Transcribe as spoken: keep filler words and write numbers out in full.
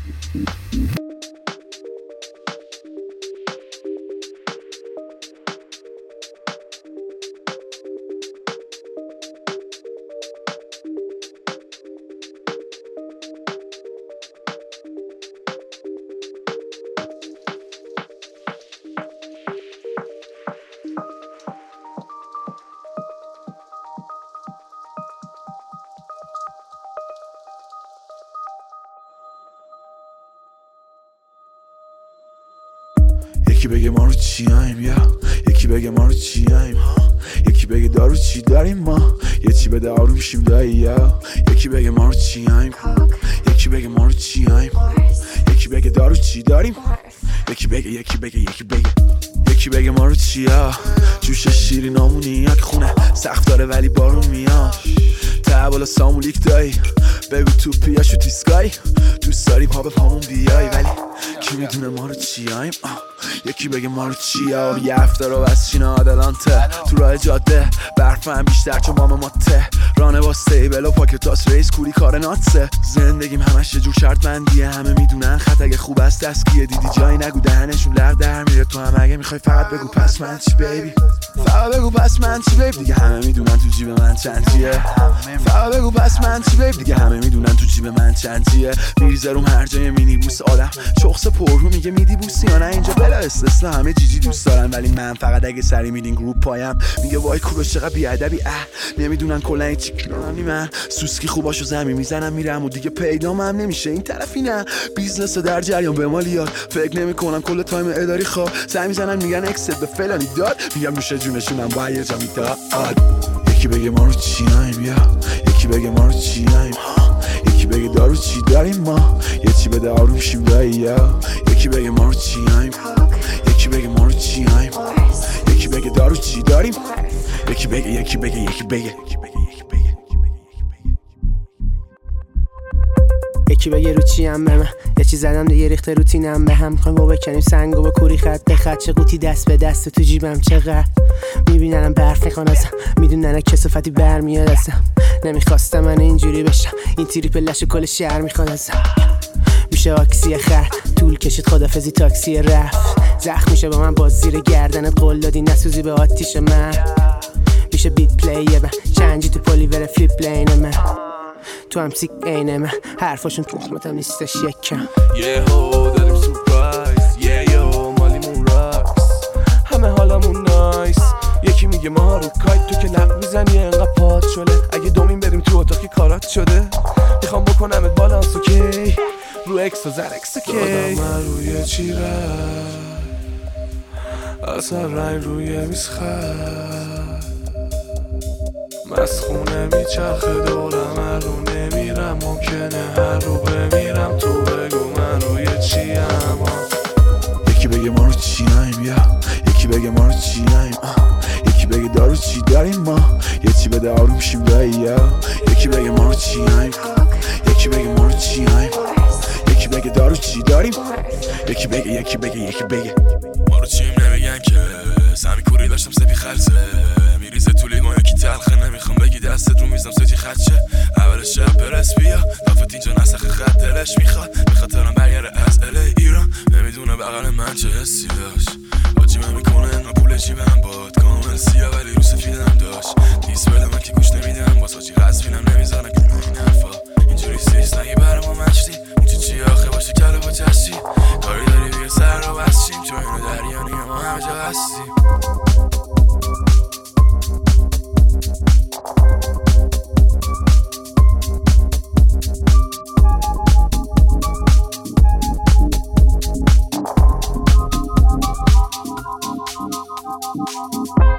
یکی بگه ما رو چیاییم یا یکی بگه ما رو چیاییم، یکی بگه دارو چی داریم ما، یه چی بده آروم شیم دایی یا یکی بگه ما رو چیاییم، یکی بگه ما رو چیاییم، یکی بگه دارو چی داریم، یکی بگه یکی بگه یکی بگه یکی بگه ما رو چیا، جوش شیرین آمونی یک خونه سخت داره ولی بارون میاد، ته بالا سامولیک دایی بگو تو پیاشو تیسکایی، دوست داری پا به پامون بیای ولی کی میدونه ما رو چیاییم. یکی بگه ما رو چیا، یه هفته رو بس چینا آدلانته تو راه جاده برف هم بیشتر چون مام ماته رانه با سیبل و پاکتاس ریس کوری کار ناتسه، زندگیم همش یه جور شرط بندیه، همه میدونن خط اگه خوب است دستگیه، دیدی جایی نگو دهنشون لغ در میره، تو هم اگه میخوای فقط بگو پس من چی بیبی، فقط بگو پس من چی بیب، دیگه همه میدونن تو جیب من چندیه، فقط بگو پس من چی بیب، دیگه همه میدونن تو جیب من چندیه، میریزه روم هر جای مینی بوس آدم شخص پررو میگه میدی بوسی یا نه، اینجا بلا استثنا همه جیجی دوست دارن ولی من فقط اگه سری میدین گروپ پایم میگه وای کوروش چقدر بیادبی، اه نمیدونن کلا این چیکارانی، من سوسکی خوباشو زمین میزنم میرم و دیگه پیدام هم نمیشه این طرفی، نه بیزنس در جریان به مالیات فکر نمیکنم کل تایم اداری خواب زمین میزنن میگن اکسل به فلانی داد، میگم میشه جونشونم با یه جا میداد. یکی بگه ما رو چیاییم یا یکی بگه ما رو چیاییم، یکی بگه دارو چی داریم ما، یه چی بده آروم شیم دایی یا یکی بگه ما رو چیاییم، یکی بگه ما رو چیاییم، یکی بگه دارو چی داریم، یکی بگه یکی بگه یکی بگه یکی بگه رو چیم به من، یه چی زدم دیگه ریخته روتینم به هم، میخوایم با بکنیم سنگو با کوری خط به خط، چه قوطی دست به دست تو جیبم چقدر میبیننم برف میخوان ازم، میدونن کسافتی برمیاد ازم، نمیخواستم من اینجوری بشم، این تریپ لش کل شهر میخواد ازم، میشه آکسی خر طول کشید خدافزی تاکسی رفت، زخم میشه با من باز زیر گردنت قول دادی نسوزی به آتیش من، میشه بیت پلی من چنجی تو پلیور فلیپ لین من، تو هم سیک اینه من حرفاشون تخمتم نیستش یکم، یه هو داریم سورپرایز یه یو مالیمون راکس همه حالمون نایس، یکی میگه ما رو کایت تو که لق میزنی انقدر پات شده، اگه دومین بریم تو اتاق که کارات شده، میخوام بکنمت بالانس اوکی رو اکس و زر اکس اوکی، دادم من روی چی رفت اصلا رنگ روی میز خد مسخونه میچرخه دورم هر رو نمیرم، ممکنه هر رو بمیرم، تو بگو من روی چیم. یکی بگه ما رو چیاییم یا یکی بگه ما رو چیاییم، یکی بگه دارو چی داریم ما، یه چی بده آروم شیم دایی یا یکی بگه ما رو چیاییم، یکی بگه ما رو چیاییم، یکی بگه دارو چی داریم، یکی بگه یکی بگه یکی بگه ما رو چیم نمیگن که سمی کوری داشتم سپی خلصه، میریزه تو لیما یکی تلخه، نمیخوام بگی دستت رو میزم سجی خدشه، اول شب برس بیا دافت اینجا نسخ خط دلش میخواد بخاطرم برگره از اله ایران، نمیدونه بغل من چه حسی داشت، آجی من میکنه انقا پول جیبم باد کامل سیاه ولی رو سفیدم داشت، نیست بله من که گوش نمیدم باز آجی غصبینم نمیزنه که این حرفا اینجوری سیست نگی برای ما مشتی اون چی چی آخه باشه کله با چشتی، کاری داری بیا سر رو بستیم چون اینو دریانی ما همه جا هستیم. We'll be right back.